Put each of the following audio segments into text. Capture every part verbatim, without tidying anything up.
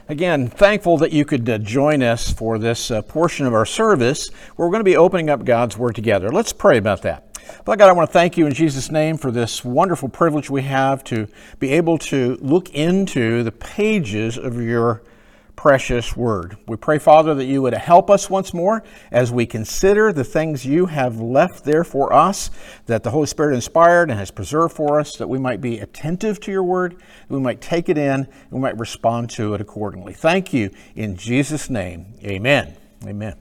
Again, thankful that you could uh, join us for this uh, portion of our service where we're going to be opening up God's Word together. Let's pray about that. Father God, I want to thank you in Jesus' name for this wonderful privilege we have to be able to look into the pages of your precious Word. We pray, Father, that you would help us once more as we consider the things you have left there for us, that the Holy Spirit inspired and has preserved for us, that we might be attentive to your Word, we might take it in, and we might respond to it accordingly. Thank you in Jesus' name. Amen. Amen.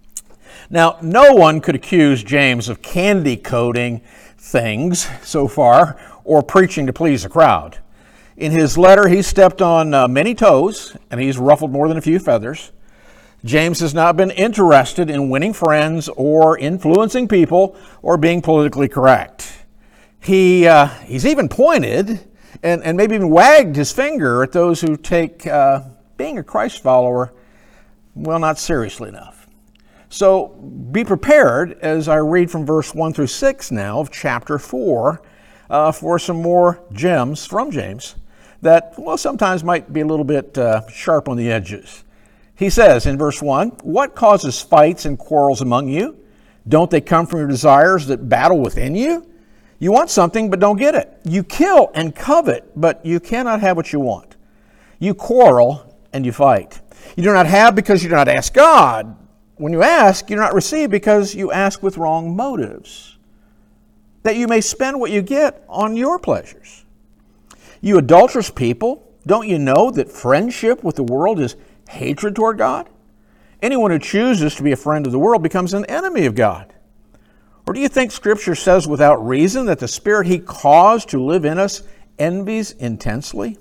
Now, no one could accuse James of candy coating things so far or preaching to please a crowd. In his letter, he stepped on uh, many toes, and he's ruffled more than a few feathers. James has not been interested in winning friends or influencing people or being politically correct. He uh, he's even pointed and, and maybe even wagged his finger at those who take uh, being a Christ follower, well, not seriously enough. So be prepared as I read from verse one through six now of chapter four uh, for some more gems from James that, well, sometimes might be a little bit uh, sharp on the edges. He says in verse one, "What causes fights and quarrels among you? Don't they come from your desires that battle within you? You want something but don't get it. You kill and covet, but you cannot have what you want. You quarrel and you fight. You do not have because you do not ask God. When you ask, you do not receive because you ask with wrong motives, that you may spend what you get on your pleasures. You adulterous people, don't you know that friendship with the world is hatred toward God? Anyone who chooses to be a friend of the world becomes an enemy of God. Or do you think Scripture says without reason that the Spirit He caused to live in us envies intensely?"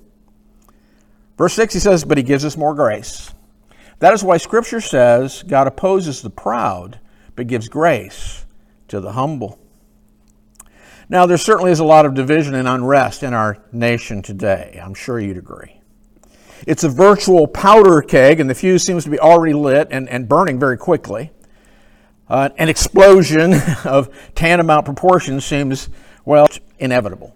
Verse six, he says, "But He gives us more grace. That is why Scripture says God opposes the proud, but gives grace to the humble." Now, there certainly is a lot of division and unrest in our nation today. I'm sure you'd agree. It's a virtual powder keg, and the fuse seems to be already lit and, and burning very quickly. Uh, an explosion of tantamount proportions seems, well, inevitable.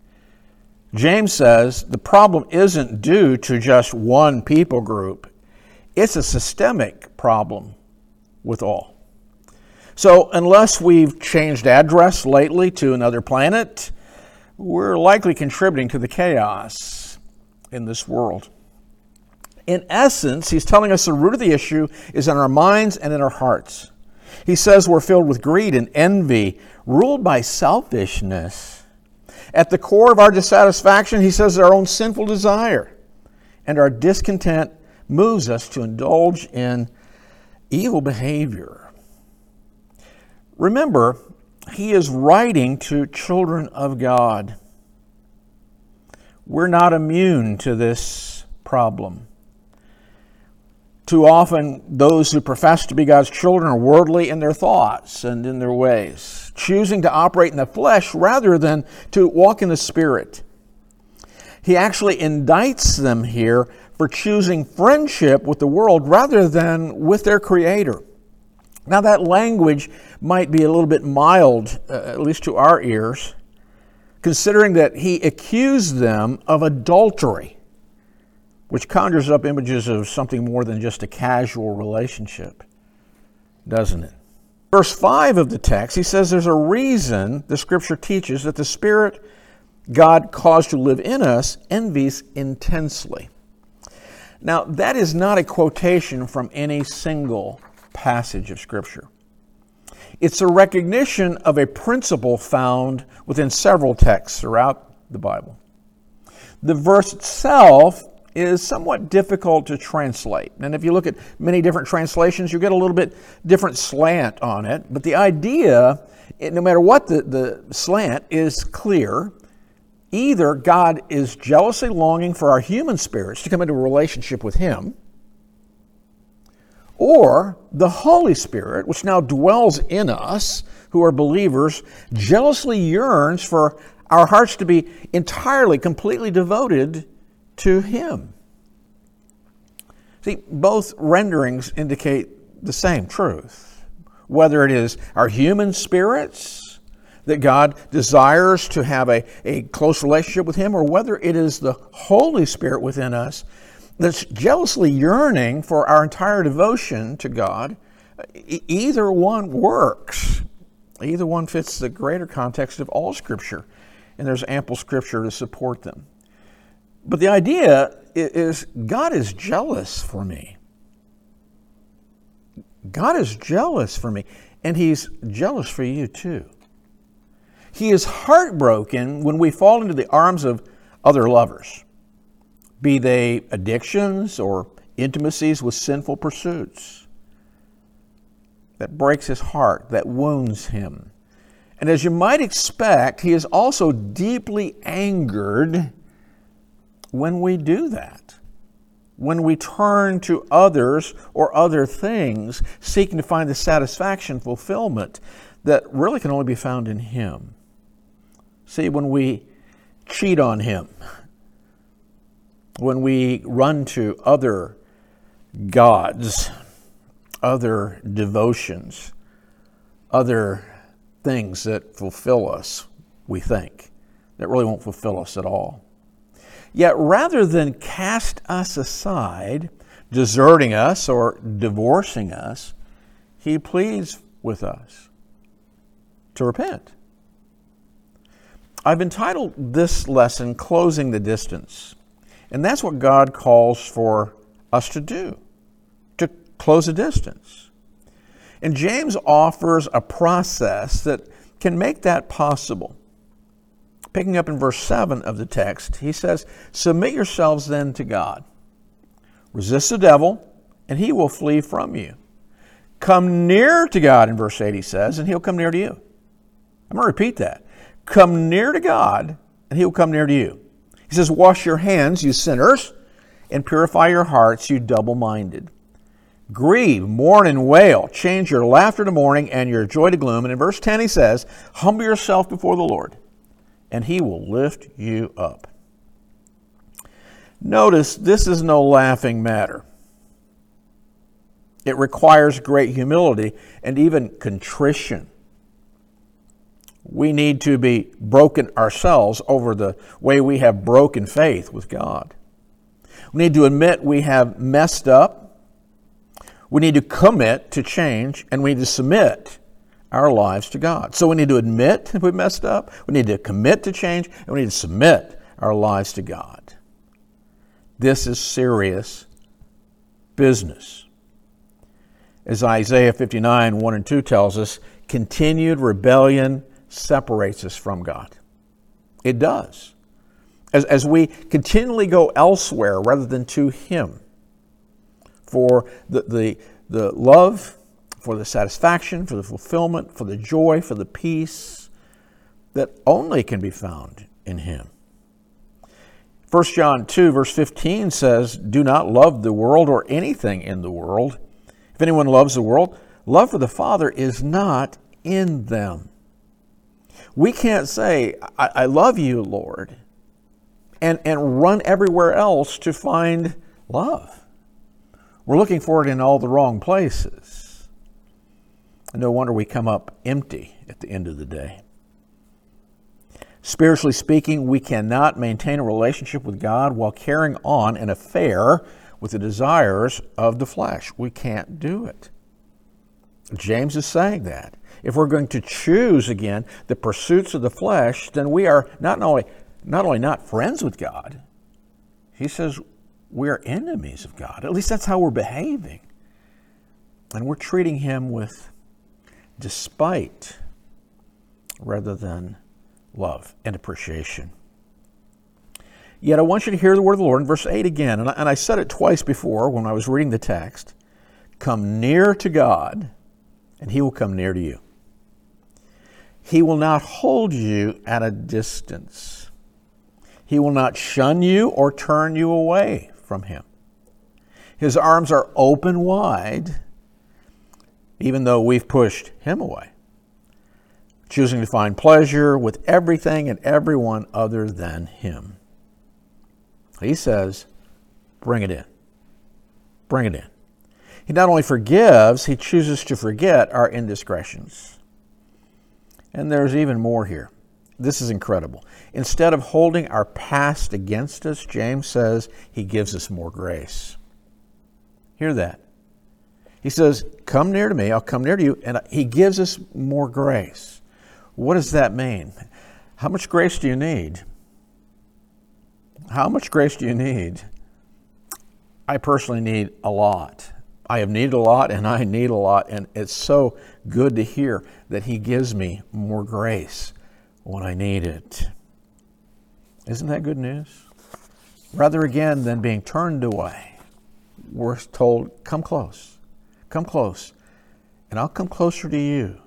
James says the problem isn't due to just one people group. It's a systemic problem with all. So unless we've changed address lately to another planet, we're likely contributing to the chaos in this world. In essence, he's telling us the root of the issue is in our minds and in our hearts. He says we're filled with greed and envy, ruled by selfishness. At the core of our dissatisfaction, he says, our own sinful desire, and our discontent moves us to indulge in evil behavior. Remember, he is writing to children of God. We're not immune to this problem. Too often, those who profess to be God's children are worldly in their thoughts and in their ways, choosing to operate in the flesh rather than to walk in the Spirit. He actually indicts them here for choosing friendship with the world rather than with their Creator. Now, that language might be a little bit mild, uh, at least to our ears, considering that he accused them of adultery, which conjures up images of something more than just a casual relationship, doesn't it? Verse five of the text, he says there's a reason the Scripture teaches that the Spirit God caused to live in us envies intensely. Now, that is not a quotation from any single passage of Scripture. It's a recognition of a principle found within several texts throughout the Bible. The verse itself is somewhat difficult to translate. And if you look at many different translations, you get a little bit different slant on it. But the idea, no matter what the, the slant, is clear. Either God is jealously longing for our human spirits to come into a relationship with Him, or the Holy Spirit, which now dwells in us, who are believers, jealously yearns for our hearts to be entirely, completely devoted to Him. See, both renderings indicate the same truth. Whether it is our human spirits that God desires to have a, a close relationship with Him, or whether it is the Holy Spirit within us that's jealously yearning for our entire devotion to God, e- either one works. Either one fits the greater context of all Scripture, and there's ample Scripture to support them. But the idea is God is jealous for me. God is jealous for me, and He's jealous for you too. He is heartbroken when we fall into the arms of other lovers, be they addictions or intimacies with sinful pursuits. That breaks His heart, that wounds Him. And as you might expect, He is also deeply angered when we do that, when we turn to others or other things, seeking to find the satisfaction, fulfillment that really can only be found in Him. See, when we cheat on Him, when we run to other gods, other devotions, other things that fulfill us, we think, that really won't fulfill us at all. Yet rather than cast us aside, deserting us or divorcing us, He pleads with us to repent. I've entitled this lesson, Closing the Distance. And that's what God calls for us to do, to close a distance. And James offers a process that can make that possible. Picking up in verse seven of the text, he says, "Submit yourselves then to God. Resist the devil, and he will flee from you. Come near to God," in verse eight he says, "and He'll come near to you." I'm going to repeat that. Come near to God, and He'll come near to you. He says, "Wash your hands, you sinners, and purify your hearts, you double-minded. Grieve, mourn, and wail. Change your laughter to mourning and your joy to gloom." And in verse ten he says, "Humble yourself before the Lord, and He will lift you up." Notice, this is no laughing matter. It requires great humility and even contrition. We need to be broken ourselves over the way we have broken faith with God. We need to admit we have messed up. We need to commit to change, and we need to submit our lives to God. So we need to admit we messed up, we need to commit to change, and we need to submit our lives to God. This is serious business. As Isaiah fifty-nine, one and two tells us, continued rebellion separates us from God. It does. As, as we continually go elsewhere rather than to Him for the, the, the love, for the satisfaction, for the fulfillment, for the joy, for the peace that only can be found in Him. First John two, verse fifteen says, "Do not love the world or anything in the world. If anyone loves the world, love for the Father is not in them." We can't say, I, I love you, Lord, and, and run everywhere else to find love. We're looking for it in all the wrong places. No wonder we come up empty at the end of the day. Spiritually speaking, we cannot maintain a relationship with God while carrying on an affair with the desires of the flesh. We can't do it. James is saying that. If we're going to choose again the pursuits of the flesh, then we are not only not only not friends with God, he says we are enemies of God. At least that's how we're behaving. And we're treating Him with despite rather than love and appreciation. Yet I want you to hear the word of the Lord in verse eight again. And I, and I said it twice before when I was reading the text. Come near to God, and He will come near to you. He will not hold you at a distance. He will not shun you or turn you away from Him. His arms are open wide, even though we've pushed Him away, choosing to find pleasure with everything and everyone other than Him. He says, bring it in. Bring it in. He not only forgives, He chooses to forget our indiscretions. And there's even more here. This is incredible. Instead of holding our past against us, James says he gives us more grace. Hear that. He says, come near to me, I'll come near to you, and he gives us more grace. What does that mean? How much grace do you need? How much grace do you need? I personally need a lot. I have needed a lot, and I need a lot, and it's so good to hear that he gives me more grace when I need it. Isn't that good news? Rather again than being turned away, we're told, come close, come close, and I'll come closer to you,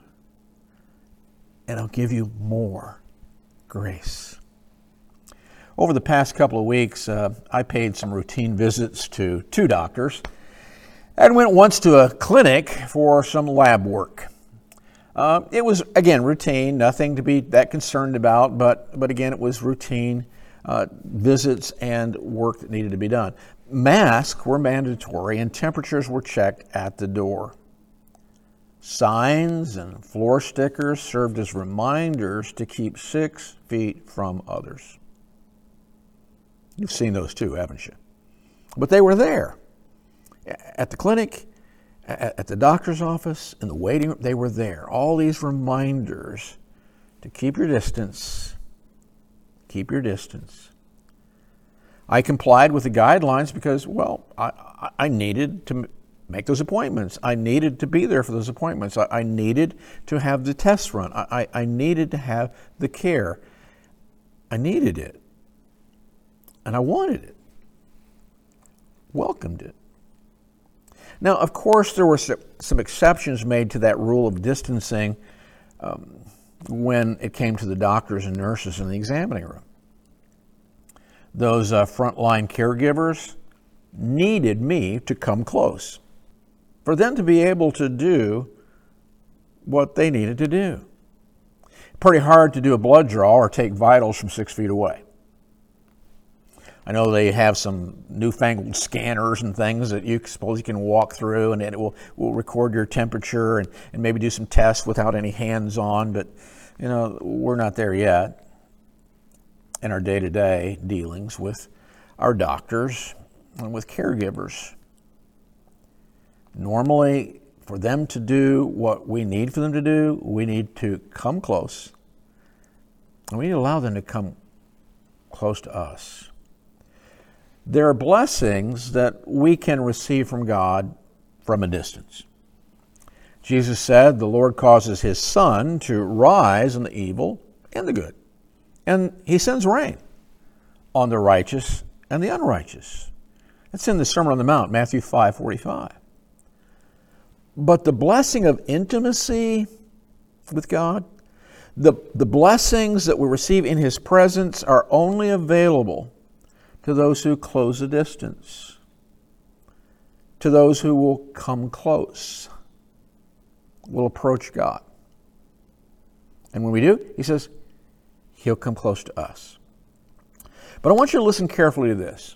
and I'll give you more grace. Over the past couple of weeks, uh, I paid some routine visits to two doctors and went once to a clinic for some lab work. Uh, it was, again, routine, nothing to be that concerned about, but, but again, it was routine uh, visits and work that needed to be done. Masks were mandatory and temperatures were checked at the door. Signs and floor stickers served as reminders to keep six feet from others. You've seen those too, haven't you? But they were there. At the clinic, at the doctor's office, in the waiting room, they were there. All these reminders to keep your distance. Keep your distance. I complied with the guidelines because, well, I, I needed to make those appointments. I needed to be there for those appointments. I, I needed to have the tests run. I, I needed to have the care. I needed it. And I wanted it. Welcomed it. Now, of course, there were some exceptions made to that rule of distancing um, when it came to the doctors and nurses in the examining room. Those uh, frontline caregivers needed me to come close for them to be able to do what they needed to do. Pretty hard to do a blood draw or take vitals from six feet away. I know they have some newfangled scanners and things that you suppose you can walk through, and it will, will record your temperature and, and maybe do some tests without any hands on, but you know, we're not there yet in our day-to-day dealings with our doctors and with caregivers. Normally, for them to do what we need for them to do, we need to come close, and we need to allow them to come close to us. There are blessings that we can receive from God from a distance. Jesus said the Lord causes his sun to rise on the evil and the good, and he sends rain on the righteous and the unrighteous. That's in the Sermon on the Mount, Matthew five forty-five. But the blessing of intimacy with God, the, the blessings that we receive in his presence are only available to those who close the distance, to those who will come close, will approach God. And when we do, he says, he'll come close to us. But I want you to listen carefully to this.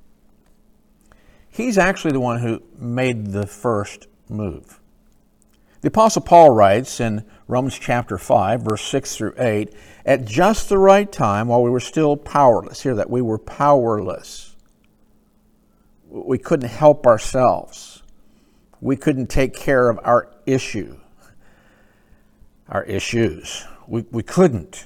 He's actually the one who made the first move. The Apostle Paul writes in Romans chapter five, verse six through eight, at just the right time, while we were still powerless. Hear that, we were powerless. We couldn't help ourselves. We couldn't take care of our issue, our issues. We, we couldn't.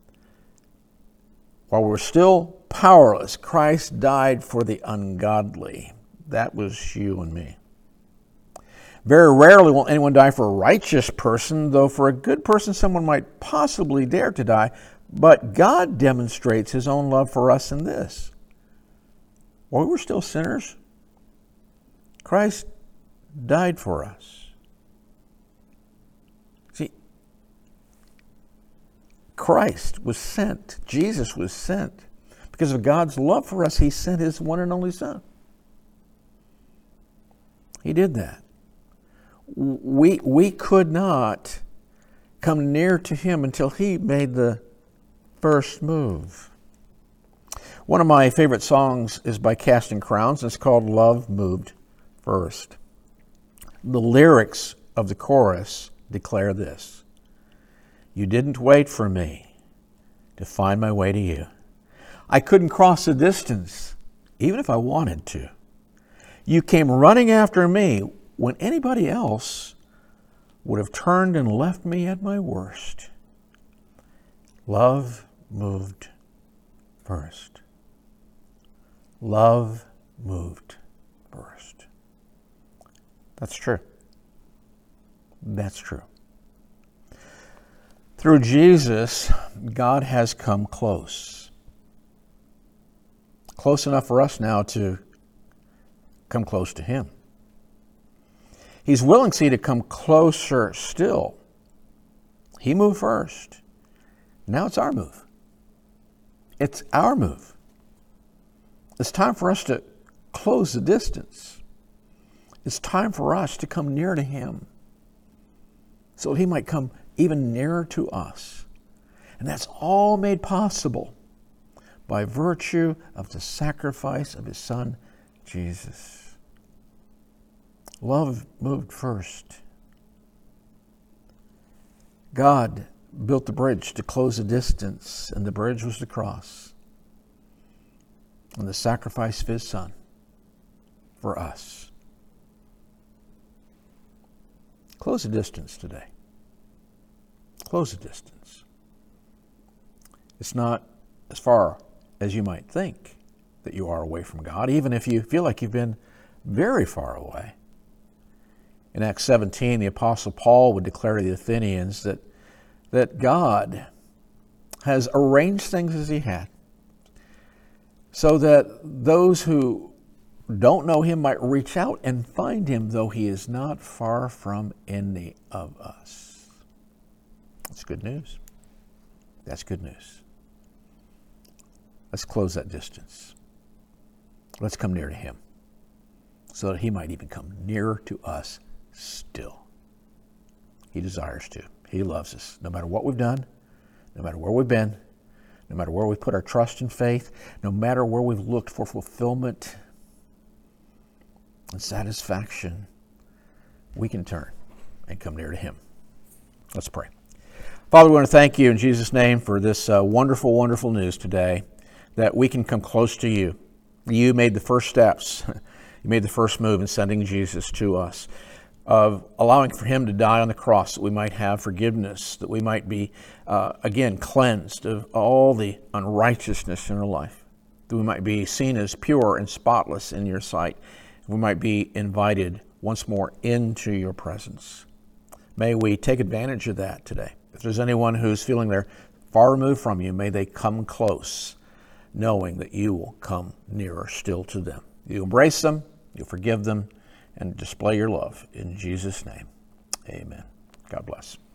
While we were still powerless, Christ died for the ungodly. That was you and me. Very rarely will anyone die for a righteous person, though for a good person someone might possibly dare to die. But God demonstrates his own love for us in this. While we were still sinners, Christ died for us. See, Christ was sent. Jesus was sent. Because of God's love for us, he sent his one and only Son. He did that. We, we could not come near to him until he made the first move. One of my favorite songs is by Casting Crowns. It's called Love Moved First. The lyrics of the chorus declare this: you didn't wait for me to find my way to you. I couldn't cross the distance, even if I wanted to. You came running after me when anybody else would have turned and left me at my worst. Love moved first. Love moved first. That's true. That's true. Through Jesus, God has come close. Close enough for us now to come close to Him. He's willing, see, to come closer still. He moved first. Now it's our move. It's our move. It's time for us to close the distance. It's time for us to come near to Him so that He might come even nearer to us. And that's all made possible by virtue of the sacrifice of His Son, Jesus. Love moved first. God built the bridge to close the distance, and the bridge was the cross and the sacrifice of His Son for us. Close the distance today. Close the distance. It's not as far as you might think that you are away from God, even if you feel like you've been very far away. In Acts seventeen, the Apostle Paul would declare to the Athenians that, that God has arranged things as He had, so that those who don't know Him might reach out and find Him, though He is not far from any of us. That's good news. That's good news. Let's close that distance. Let's come near to Him so that He might even come nearer to us still. He desires to. He loves us. No matter what we've done, no matter where we've been, no matter where we've put our trust and faith, no matter where we've looked for fulfillment and satisfaction, we can turn and come near to Him. Let's pray. Father, we want to thank You in Jesus' name for this uh, wonderful, wonderful news today, that we can come close to You. You made the first steps. You made the first move in sending Jesus to us, of allowing for Him to die on the cross that we might have forgiveness, that we might be, uh, again, cleansed of all the unrighteousness in our life, that we might be seen as pure and spotless in Your sight. We might be invited once more into Your presence. May we take advantage of that today. If there's anyone who's feeling they're far removed from You, may they come close, knowing that You will come nearer still to them. You embrace them, You forgive them, and display Your love. In Jesus' name, amen. God bless.